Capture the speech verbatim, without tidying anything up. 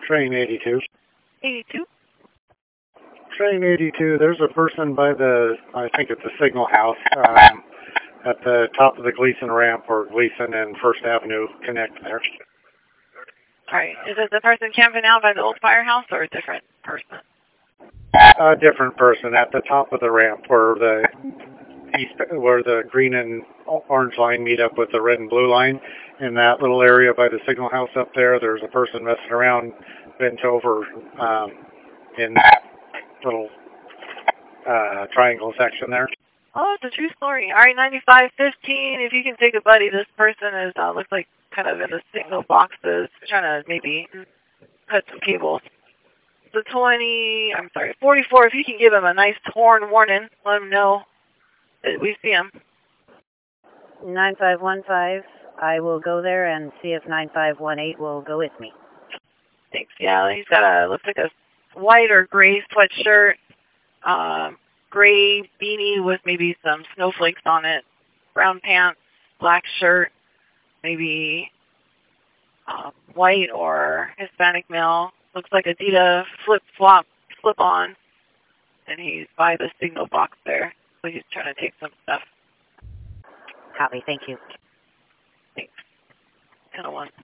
Train eighty-two. eighty-two? Train eighty-two, there's a person by the, I think it's the Signal House, um, at the top of the Gleason ramp where Gleason and First Avenue connect there. Alright, is it the person camping out by the old firehouse or a different person? A different person at the top of the ramp where the east, where the green and orange line meet up with the red and blue line. In that little area by the Signal House up there, there's a person messing around, bent over um, in that little uh, triangle section there. Oh, it's a true story. Alright, ninety-five fifteen, if you can take a buddy, this person is, uh, looks like kind of in the signal boxes, trying to maybe cut some cables. The twenty, I'm sorry, forty-four, if you can give him a nice horn warning, let him know that we see him. nine five one five, I will go there and see if nine five one eight will go with me. Thanks, yeah, he's got a, looks like a white or gray sweatshirt, um, gray beanie with maybe some snowflakes on it, brown pants, black shirt, maybe uh, white or Hispanic male. Looks like Adidas flip-flop, slip-on, and he's by the signal box there. So he's trying to take some stuff. Copy, thank you. Thanks. ten oh one.